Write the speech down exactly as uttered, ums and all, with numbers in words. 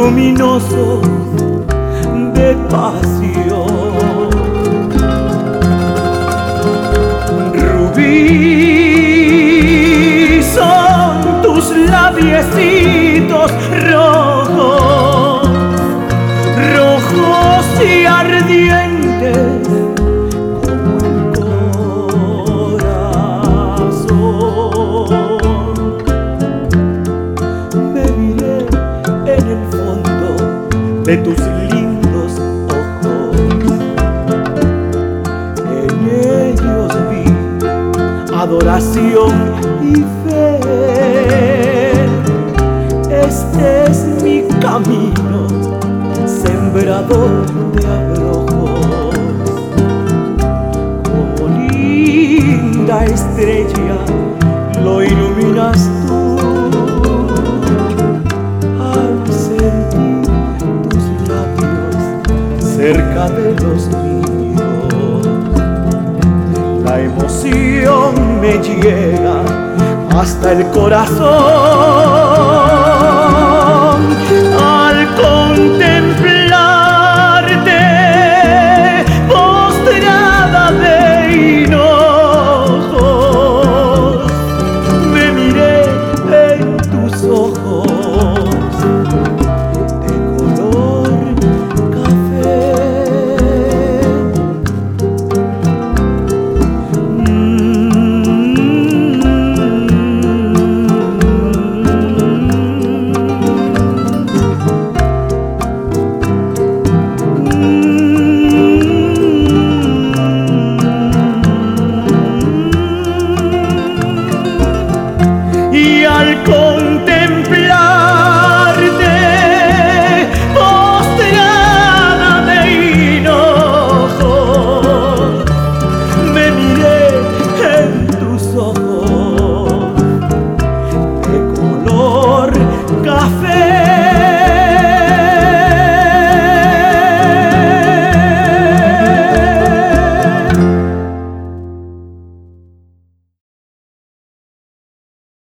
luminosos de pasión. Rubí son tus labiecitos rojos, rojos y ardientes como el corazón. Me miré en el fondo de tus lindos ojos, en ellos vi adoración y fe. Este es mi camino, sembrador de abrojos. Como linda estrella lo iluminas tú. Al sentir tus labios cerca de los míos, la emoción me llega hasta el corazón.